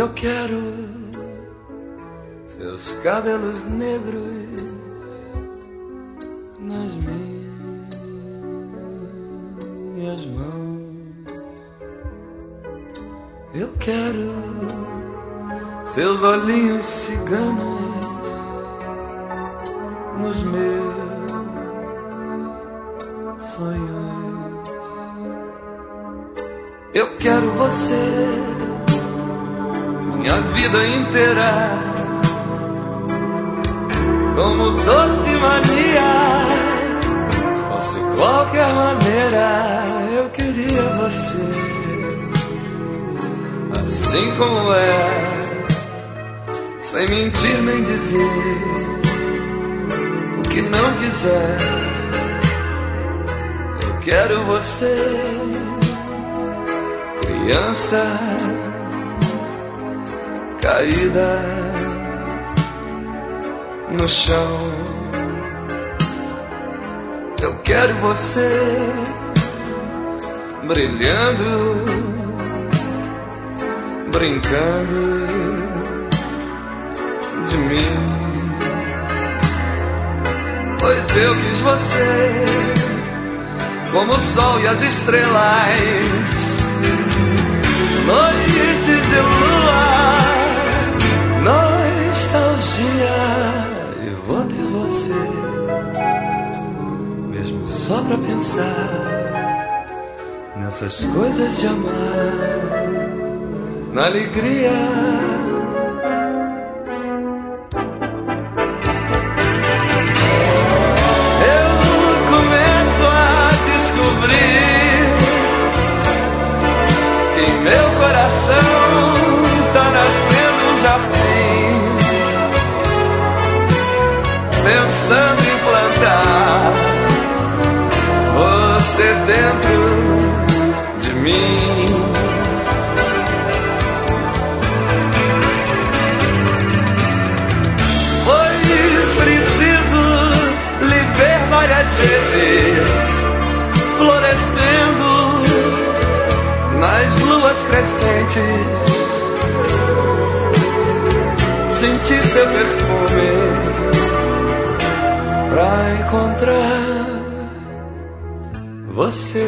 Eu quero seus cabelos negros nas minhas mãos. Eu quero seus olhinhos ciganos nos meus sonhos. Eu quero você minha vida inteira, como doce mania. Fosse qualquer maneira, eu queria você assim como é, sem mentir nem dizer o que não quiser. Eu quero você, criança caída no chão. Eu quero você brilhando, brincando de mim, pois eu quis você como o sol e as estrelas, noites de lua, nostalgia. E vou ter você mesmo só pra pensar nessas coisas de amar, na alegria. Meu coração tá nascendo um jardim, pensando em plantar você dentro de mim. Pois preciso lhe ver várias vezes florescendo nas luas crescentes, sentir seu perfume pra encontrar você.